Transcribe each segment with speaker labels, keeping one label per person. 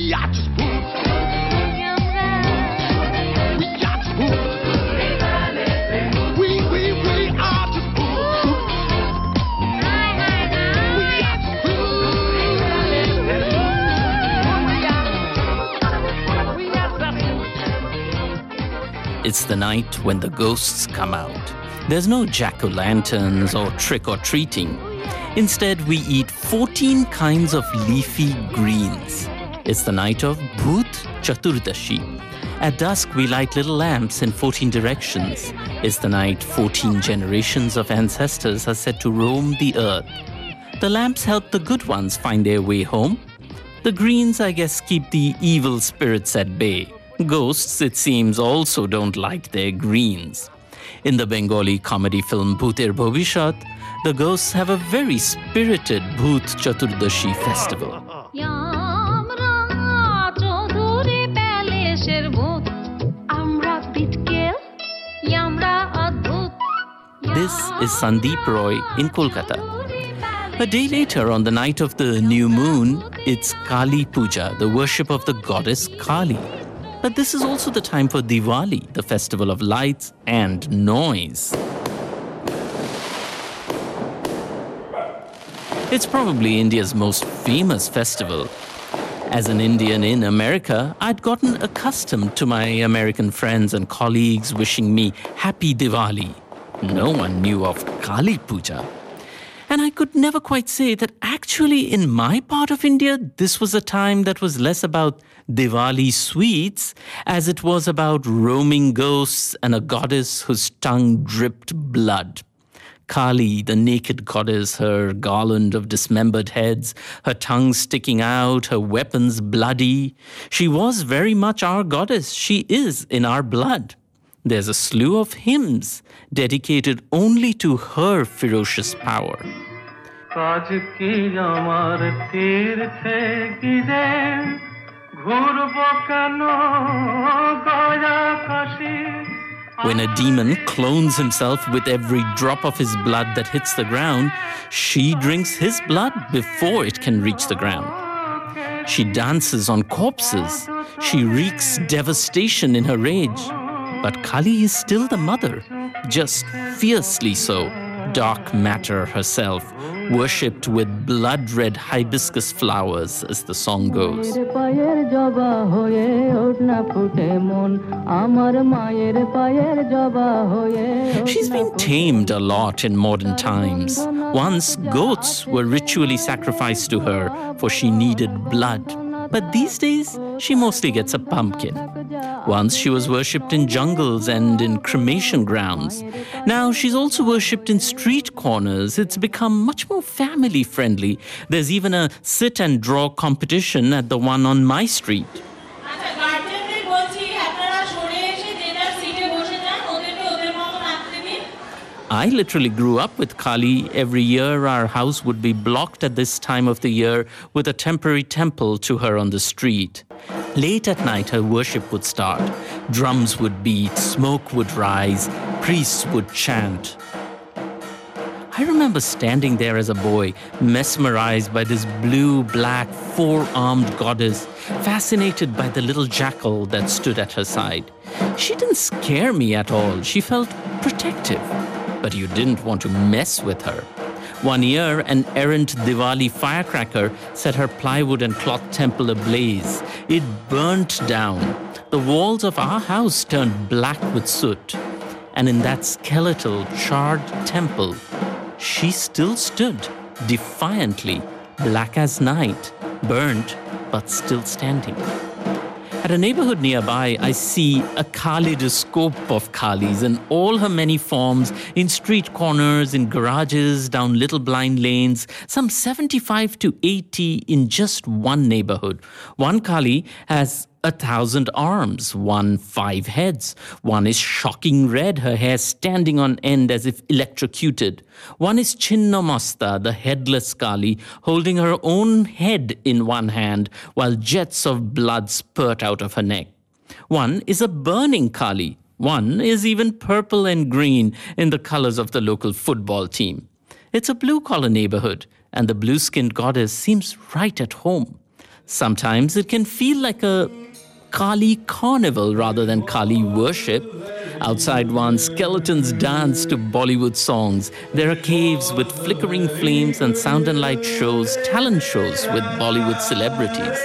Speaker 1: We are just Boots. We are just Boots. We are just Boots.
Speaker 2: It's the night when the ghosts come out. There's no jack-o'-lanterns or trick-or-treating. Instead, we eat 14 kinds of leafy greens. It's the night of Bhoot Chaturdashi. At dusk, we light little lamps in 14 directions. It's the night 14 generations of ancestors are said to roam the earth. The lamps help the good ones find their way home. The greens, I guess, keep the evil spirits at bay. Ghosts, it seems, also don't like their greens. In the Bengali comedy film Bhuter Bhovishat, the ghosts have a very spirited Bhoot Chaturdashi festival. This is Sandeep Roy in Kolkata. A day later, on the night of the new moon, it's Kali Puja, the worship of the goddess Kali. But this is also the time for Diwali, the festival of lights and noise. It's probably India's most famous festival. As an Indian in America, I'd gotten accustomed to my American friends and colleagues wishing me Happy Diwali. No one knew of Kali Puja. And I could never quite say that actually in my part of India, this was a time that was less about Diwali sweets as it was about roaming ghosts and a goddess whose tongue dripped blood. Kali, the naked goddess, her garland of dismembered heads, her tongue sticking out, her weapons bloody. She was very much our goddess. She is in our blood. There's a slew of hymns dedicated only to her ferocious power. When a demon clones himself with every drop of his blood that hits the ground, she drinks his blood before it can reach the ground. She dances on corpses. She wreaks devastation in her rage. But Kali is still the mother, just fiercely so, dark matter herself, worshipped with blood-red hibiscus flowers, as the song goes. She's been tamed a lot in modern times. Once, goats were ritually sacrificed to her, for she needed blood. But these days, she mostly gets a pumpkin. Once she was worshipped in jungles and in cremation grounds. Now she's also worshipped in street corners. It's become much more family-friendly. There's even a sit and draw competition at the one on my street. I literally grew up with Kali. Every year our house would be blocked at this time of the year with a temporary temple to her on the street. Late at night her worship would start. Drums would beat, smoke would rise, priests would chant. I remember standing there as a boy, mesmerized by this blue-black, four-armed goddess, fascinated by the little jackal that stood at her side. She didn't scare me at all. She felt protective. But you didn't want to mess with her. One year, an errant Diwali firecracker set her plywood and cloth temple ablaze. It burnt down. The walls of our house turned black with soot. And in that skeletal, charred temple, she still stood, defiantly, black as night, burnt, but still standing. At a neighborhood nearby, I see a kaleidoscope of Kalis in all her many forms, in street corners, in garages, down little blind lanes, some 75 to 80 in just one neighborhood. One Kali has 1,000 arms, one 5 heads. One is shocking red, her hair standing on end as if electrocuted. One is Chinnamasta, the headless Kali, holding her own head in one hand while jets of blood spurt out of her neck. One is a burning Kali. One is even purple and green in the colors of the local football team. It's a blue-collar neighborhood, and the blue-skinned goddess seems right at home. Sometimes it can feel like a Kali carnival rather than Kali worship. Outside one, skeletons dance to Bollywood songs. There are caves with flickering flames and sound and light shows, talent shows with Bollywood celebrities.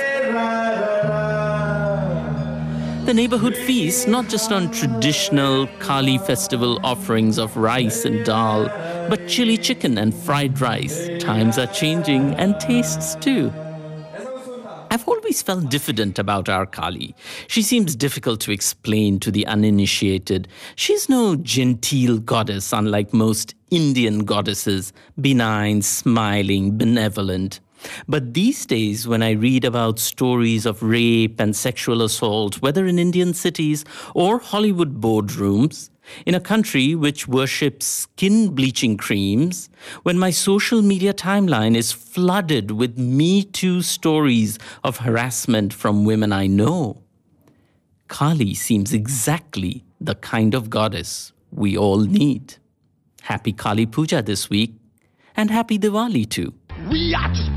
Speaker 2: The neighborhood feasts not just on traditional Kali festival offerings of rice and dal, but chili chicken and fried rice. Times are changing and tastes too. I've always felt diffident about our Kali. She seems difficult to explain to the uninitiated. She's no genteel goddess, unlike most Indian goddesses, benign, smiling, benevolent. But these days, when I read about stories of rape and sexual assault, whether in Indian cities or Hollywood boardrooms, in a country which worships skin-bleaching creams, when my social media timeline is flooded with Me Too stories of harassment from women I know, Kali seems exactly the kind of goddess we all need. Happy Kali Puja this week, and happy Diwali too.
Speaker 1: We are just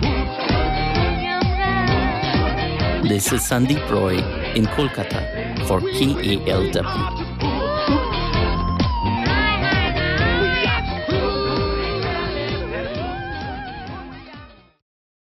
Speaker 2: This is Sandeep Roy in Kolkata for KALW.